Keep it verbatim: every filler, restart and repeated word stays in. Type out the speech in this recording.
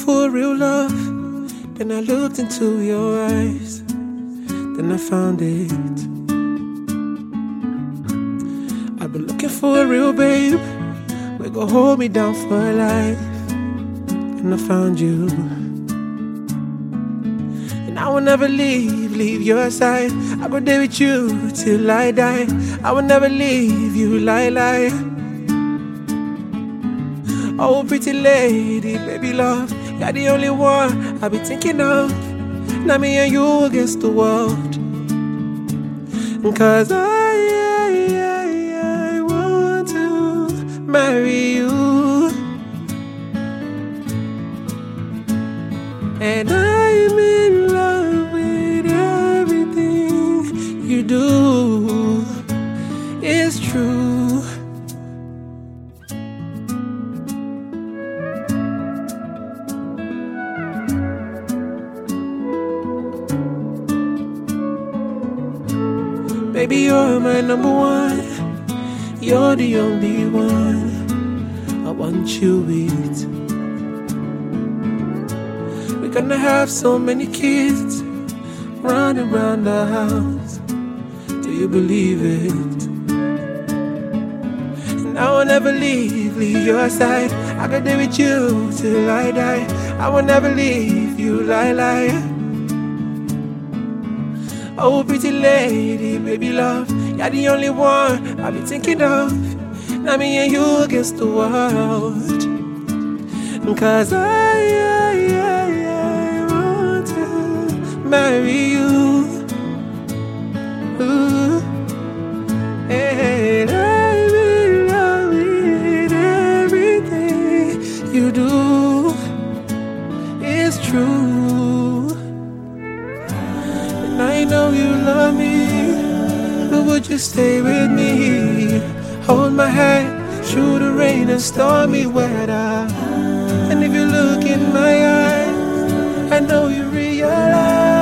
for real love, then I looked into your eyes, then I found it. I've been looking for a real babe, we gon' hold me down for life, and I found you. And I will never leave, leave your side. I go there with you till I die. I will never leave you, lie, lie. Oh, pretty lady, baby love, you're the only one I be thinking of. Now me and you against the world. Cause I, I, I, I want to marry you. And I'm in love with everything you do. It's true. Baby, you're my number one. You're the only one I want you with. We're gonna have so many kids running around the house. Do you believe it? And I will never leave, leave your side. I got there with you till I die. I will never leave you, lie, lie. Oh, pretty lady, baby love, you're the only one I be thinking of. Now me and you against the world. Cause I, I, I, I want to marry you. Ooh. And I'm in love with everything you do. It's true. I know you love me, but would you stay with me? Hold my hand through the rain and stormy weather. And if you look in my eyes, I know you realize